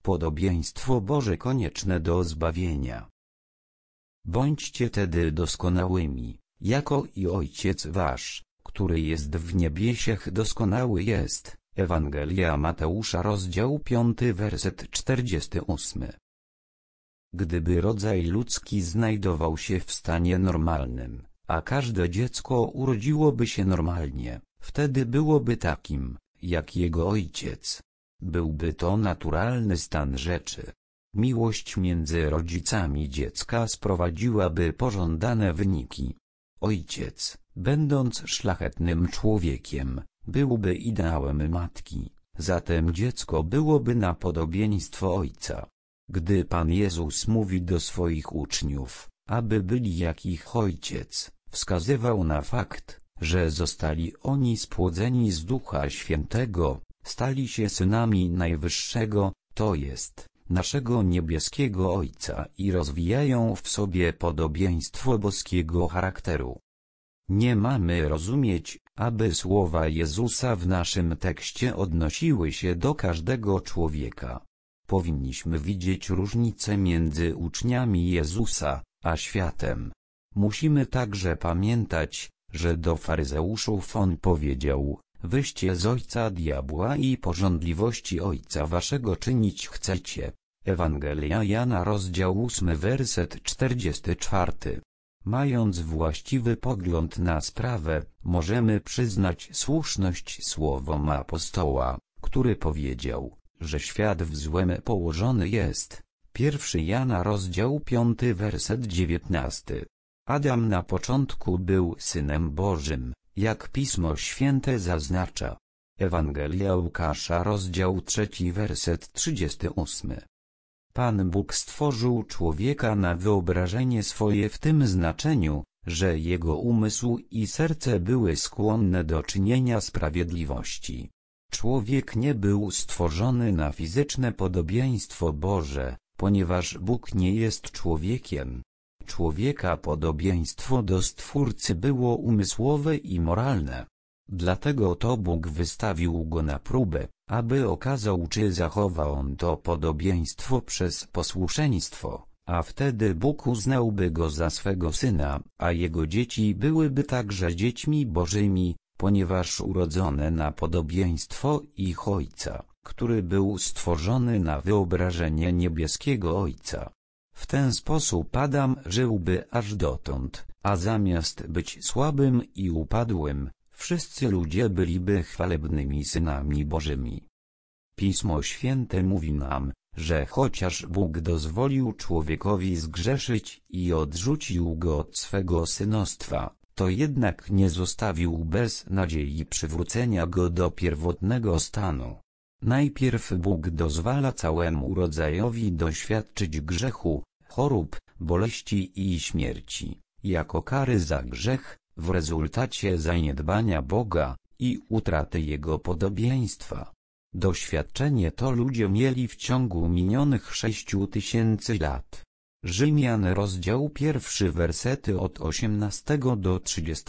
podobieństwo Boże konieczne do zbawienia. Bądźcie tedy doskonałymi, jako i Ojciec wasz, który jest w niebiesiech doskonały jest. Ewangelia Mateusza rozdział 5 werset 48. Gdyby rodzaj ludzki znajdował się w stanie normalnym, a każde dziecko urodziłoby się normalnie, wtedy byłoby takim, jak jego ojciec. Byłby to naturalny stan rzeczy. Miłość między rodzicami dziecka sprowadziłaby pożądane wyniki. Ojciec, będąc szlachetnym człowiekiem, byłby ideałem matki, zatem dziecko byłoby na podobieństwo ojca. Gdy Pan Jezus mówi do swoich uczniów, aby byli jak ich ojciec, wskazywał na fakt, że zostali oni spłodzeni z Ducha Świętego, stali się synami Najwyższego, to jest, naszego niebieskiego Ojca i rozwijają w sobie podobieństwo boskiego charakteru. Nie mamy rozumieć, aby słowa Jezusa w naszym tekście odnosiły się do każdego człowieka. Powinniśmy widzieć różnicę między uczniami Jezusa, a światem. Musimy także pamiętać, że do faryzeuszów on powiedział: wyście z ojca diabła i pożądliwości ojca waszego czynić chcecie. Ewangelia Jana rozdział 8 werset 44. Mając właściwy pogląd na sprawę, możemy przyznać słuszność słowom apostoła, który powiedział, że świat w złem położony jest. 1 Jana rozdział 5 werset 19. Adam na początku był Synem Bożym, jak Pismo Święte zaznacza. Ewangelia Łukasza rozdział 3 werset 38. Pan Bóg stworzył człowieka na wyobrażenie swoje w tym znaczeniu, że jego umysł i serce były skłonne do czynienia sprawiedliwości. Człowiek nie był stworzony na fizyczne podobieństwo Boże, ponieważ Bóg nie jest człowiekiem. Człowieka podobieństwo do Stwórcy było umysłowe i moralne. Dlatego to Bóg wystawił go na próbę, aby okazał, czy zachowa on to podobieństwo przez posłuszeństwo, a wtedy Bóg uznałby go za swego syna, a jego dzieci byłyby także dziećmi bożymi, ponieważ urodzone na podobieństwo ich Ojca, który był stworzony na wyobrażenie niebieskiego Ojca. W ten sposób Adam żyłby aż dotąd, a zamiast być słabym i upadłym, wszyscy ludzie byliby chwalebnymi synami Bożymi. Pismo Święte mówi nam, że chociaż Bóg dozwolił człowiekowi zgrzeszyć i odrzucił go od swego synostwa, to jednak nie zostawił bez nadziei przywrócenia go do pierwotnego stanu. Najpierw Bóg dozwala całemu rodzajowi doświadczyć grzechu, chorób, boleści i śmierci, jako kary za grzech, w rezultacie zaniedbania Boga i utraty Jego podobieństwa. Doświadczenie to ludzie mieli w ciągu minionych 6000 lat. Rzymian rozdział 1 wersety od 18 do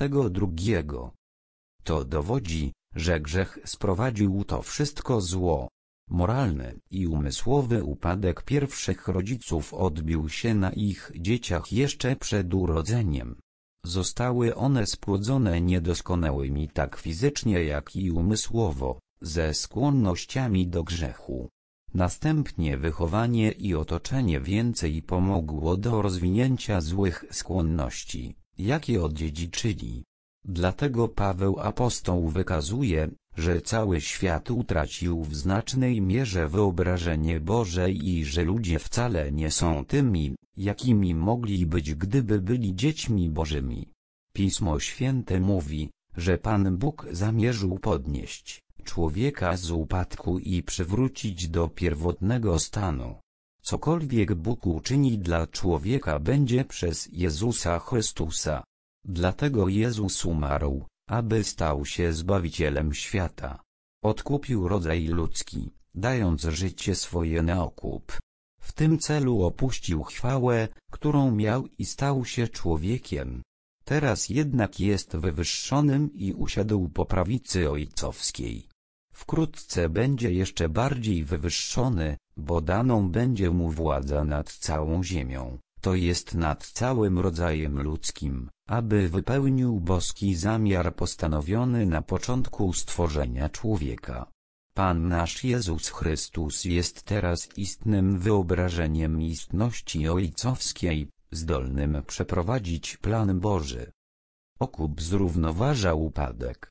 32. To dowodzi, że grzech sprowadził to wszystko zło. Moralny i umysłowy upadek pierwszych rodziców odbił się na ich dzieciach jeszcze przed urodzeniem. Zostały one spłodzone niedoskonałymi tak fizycznie jak i umysłowo, ze skłonnościami do grzechu. Następnie wychowanie i otoczenie więcej pomogło do rozwinięcia złych skłonności, jakie odziedziczyli. Dlatego Paweł apostoł wykazuje, że cały świat utracił w znacznej mierze wyobrażenie Boże i że ludzie wcale nie są tymi, jakimi mogli być, gdyby byli dziećmi Bożymi. Pismo Święte mówi, że Pan Bóg zamierzył podnieść człowieka z upadku i przywrócić do pierwotnego stanu. Cokolwiek Bóg uczyni dla człowieka, będzie przez Jezusa Chrystusa. Dlatego Jezus umarł, aby stał się Zbawicielem świata. Odkupił rodzaj ludzki, dając życie swoje na okup. W tym celu opuścił chwałę, którą miał i stał się człowiekiem. Teraz jednak jest wywyższonym i usiadł po prawicy ojcowskiej. Wkrótce będzie jeszcze bardziej wywyższony, bo daną będzie mu władza nad całą ziemią, to jest nad całym rodzajem ludzkim, aby wypełnił boski zamiar postanowiony na początku stworzenia człowieka. Pan nasz Jezus Chrystus jest teraz istnym wyobrażeniem istności ojcowskiej, zdolnym przeprowadzić plan Boży. Okup zrównoważa upadek.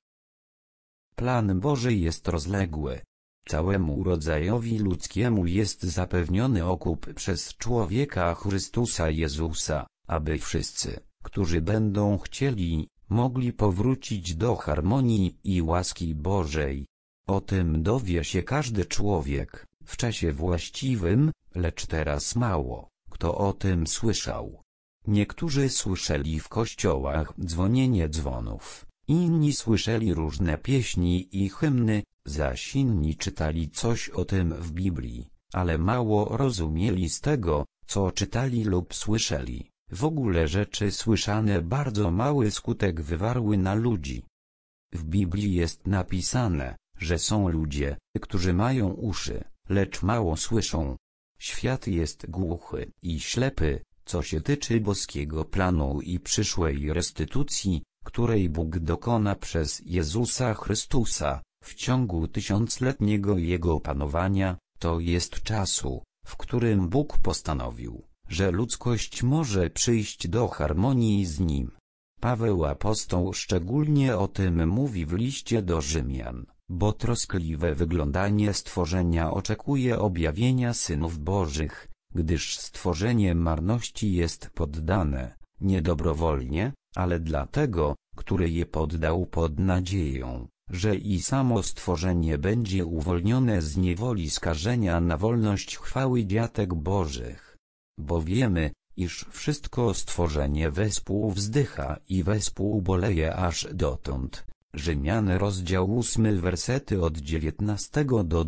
Plan Boży jest rozległy. Całemu rodzajowi ludzkiemu jest zapewniony okup przez człowieka Chrystusa Jezusa, aby wszyscy, którzy będą chcieli, mogli powrócić do harmonii i łaski Bożej. O tym dowie się każdy człowiek, w czasie właściwym, lecz teraz mało kto o tym słyszał. Niektórzy słyszeli w kościołach dzwonienie dzwonów, inni słyszeli różne pieśni i hymny, zaś inni czytali coś o tym w Biblii, ale mało rozumieli z tego, co czytali lub słyszeli. W ogóle rzeczy słyszane bardzo mały skutek wywarły na ludzi. W Biblii jest napisane, że są ludzie, którzy mają uszy, lecz mało słyszą. Świat jest głuchy i ślepy, co się tyczy boskiego planu i przyszłej restytucji, której Bóg dokona przez Jezusa Chrystusa, w ciągu tysiącletniego Jego panowania, to jest czasu, w którym Bóg postanowił, że ludzkość może przyjść do harmonii z Nim. Paweł apostoł szczególnie o tym mówi w liście do Rzymian, bo troskliwe wyglądanie stworzenia oczekuje objawienia synów Bożych, gdyż stworzenie marności jest poddane, nie dobrowolnie, ale dlatego, który je poddał pod nadzieją, że i samo stworzenie będzie uwolnione z niewoli skażenia na wolność chwały dziatek Bożych. Bo wiemy, iż wszystko stworzenie wespół wzdycha i wespół boleje aż dotąd. Rzymian rozdział 8 wersety od 19 do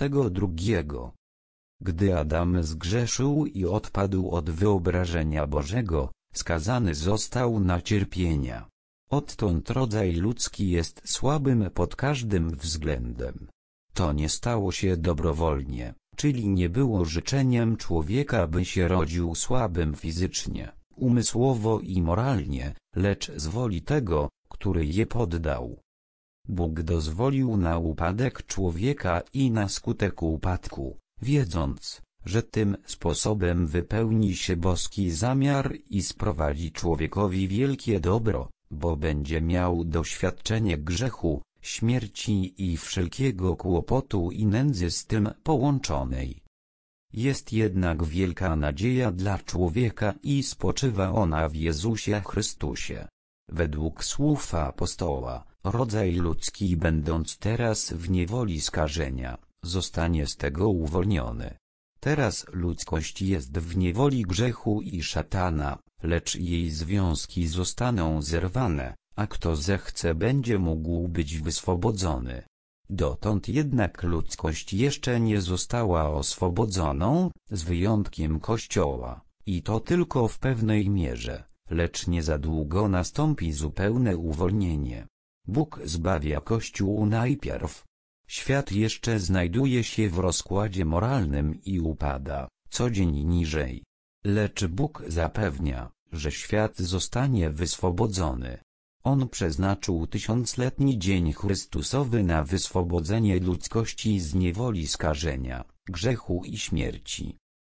22. Gdy Adam zgrzeszył i odpadł od wyobrażenia Bożego, skazany został na cierpienia. Odtąd rodzaj ludzki jest słabym pod każdym względem. To nie stało się dobrowolnie, czyli nie było życzeniem człowieka, by się rodził słabym fizycznie, umysłowo i moralnie, lecz z woli tego, który je poddał. Bóg dozwolił na upadek człowieka i na skutek upadku, wiedząc, że tym sposobem wypełni się boski zamiar i sprowadzi człowiekowi wielkie dobro, bo będzie miał doświadczenie grzechu, śmierci i wszelkiego kłopotu i nędzy z tym połączonej. Jest jednak wielka nadzieja dla człowieka i spoczywa ona w Jezusie Chrystusie. Według słów apostoła, rodzaj ludzki będąc teraz w niewoli skażenia, zostanie z tego uwolniony. Teraz ludzkość jest w niewoli grzechu i szatana, lecz jej związki zostaną zerwane, a kto zechce będzie mógł być wyswobodzony. Dotąd jednak ludzkość jeszcze nie została oswobodzoną, z wyjątkiem Kościoła, i to tylko w pewnej mierze, lecz nie za długo nastąpi zupełne uwolnienie. Bóg zbawia Kościół najpierw. Świat jeszcze znajduje się w rozkładzie moralnym i upada, co dzień niżej. Lecz Bóg zapewnia, że świat zostanie wyswobodzony. On przeznaczył tysiącletni dzień Chrystusowy na wyswobodzenie ludzkości z niewoli skażenia, grzechu i śmierci.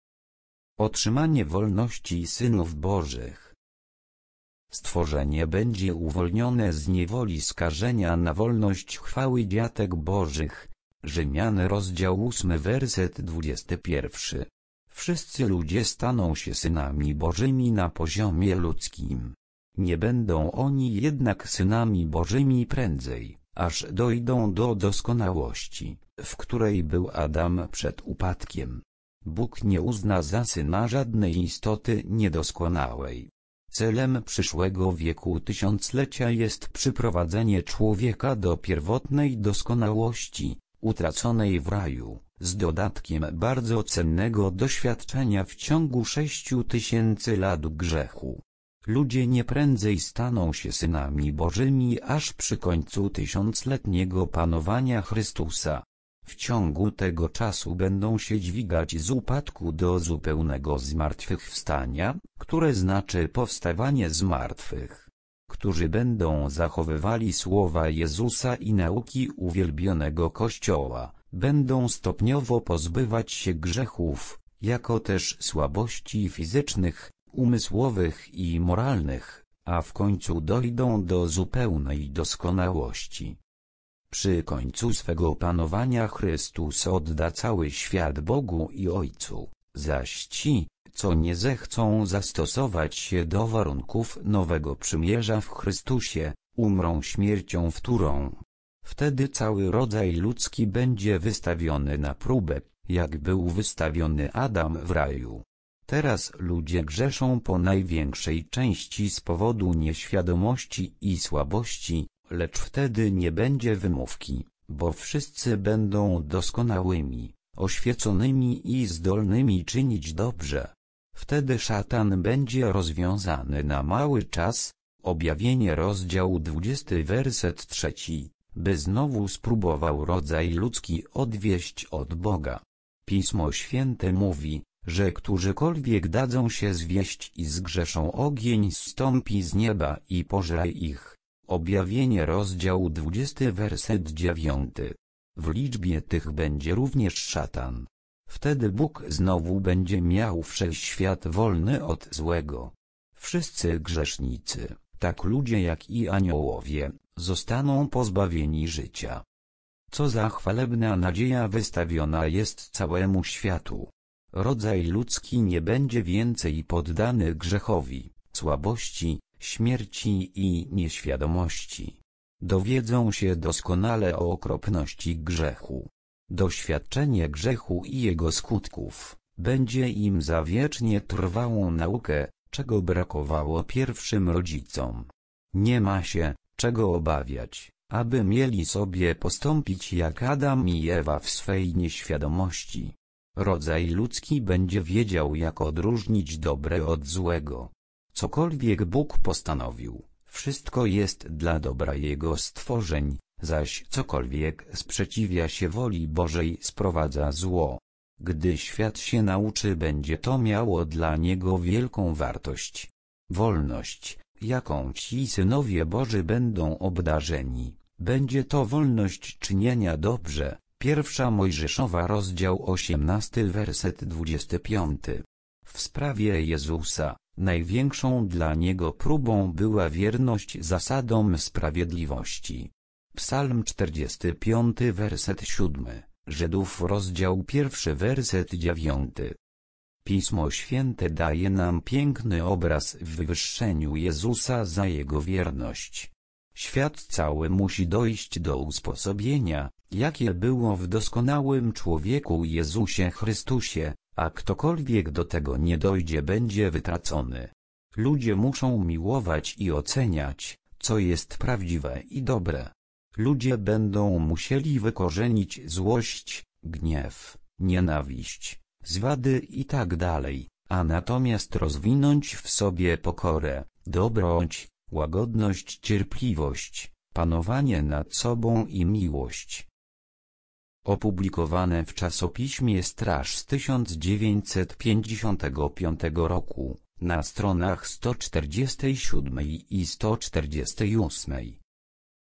Otrzymanie wolności synów Bożych. Stworzenie będzie uwolnione z niewoli skażenia na wolność chwały dziatek Bożych. Rzymian rozdział 8 werset 21. Wszyscy ludzie staną się synami Bożymi na poziomie ludzkim. Nie będą oni jednak synami Bożymi prędzej, aż dojdą do doskonałości, w której był Adam przed upadkiem. Bóg nie uzna za syna żadnej istoty niedoskonałej. Celem przyszłego wieku tysiąclecia jest przyprowadzenie człowieka do pierwotnej doskonałości, utraconej w raju, z dodatkiem bardzo cennego doświadczenia w ciągu 6000 lat grzechu. Ludzie nie prędzej staną się synami Bożymi aż przy końcu tysiącletniego panowania Chrystusa. W ciągu tego czasu będą się dźwigać z upadku do zupełnego zmartwychwstania, które znaczy powstawanie z martwych. Którzy będą zachowywali słowa Jezusa i nauki uwielbionego Kościoła, będą stopniowo pozbywać się grzechów, jako też słabości fizycznych, umysłowych i moralnych, a w końcu dojdą do zupełnej doskonałości. Przy końcu swego panowania Chrystus odda cały świat Bogu i Ojcu, zaś ci, co nie zechcą zastosować się do warunków nowego przymierza w Chrystusie, umrą śmiercią wtórą. Wtedy cały rodzaj ludzki będzie wystawiony na próbę, jak był wystawiony Adam w raju. Teraz ludzie grzeszą po największej części z powodu nieświadomości i słabości, lecz wtedy nie będzie wymówki, bo wszyscy będą doskonałymi, oświeconymi i zdolnymi czynić dobrze. Wtedy szatan będzie rozwiązany na mały czas, Objawienie rozdział 20 werset 3, by znowu spróbował rodzaj ludzki odwieść od Boga. Pismo Święte mówi, że którzykolwiek dadzą się zwieść i zgrzeszą, ogień zstąpi z nieba i pożre ich. Objawienie rozdział 20 werset 9. W liczbie tych będzie również szatan. Wtedy Bóg znowu będzie miał wszechświat wolny od złego. Wszyscy grzesznicy, tak ludzie jak i aniołowie, zostaną pozbawieni życia. Co za chwalebna nadzieja wystawiona jest całemu światu. Rodzaj ludzki nie będzie więcej poddany grzechowi, słabości, śmierci i nieświadomości. Dowiedzą się doskonale o okropności grzechu. Doświadczenie grzechu i jego skutków będzie im za wiecznie trwałą naukę, czego brakowało pierwszym rodzicom. Nie ma się czego obawiać, aby mieli sobie postąpić jak Adam i Ewa w swej nieświadomości. Rodzaj ludzki będzie wiedział, jak odróżnić dobre od złego. Cokolwiek Bóg postanowił, wszystko jest dla dobra Jego stworzeń, zaś cokolwiek sprzeciwia się woli Bożej, sprowadza zło. Gdy świat się nauczy, będzie to miało dla niego wielką wartość. Wolność, jaką ci synowie Boży będą obdarzeni, będzie to wolność czynienia dobrze. 1 Mojżeszowa rozdział 18 werset 25. W sprawie Jezusa, największą dla Niego próbą była wierność zasadom sprawiedliwości. Psalm 45 werset 7, Żydów rozdział 1 werset 9. Pismo Święte daje nam piękny obraz w wywyższeniu Jezusa za Jego wierność. Świat cały musi dojść do usposobienia, jakie było w doskonałym człowieku Jezusie Chrystusie, a ktokolwiek do tego nie dojdzie, będzie wytracony. Ludzie muszą miłować i oceniać, co jest prawdziwe i dobre. Ludzie będą musieli wykorzenić złość, gniew, nienawiść, zwady itd., a natomiast rozwinąć w sobie pokorę, dobroć, łagodność, cierpliwość, panowanie nad sobą i miłość. Opublikowane w czasopiśmie Straż z 1955 roku, na stronach 147 i 148.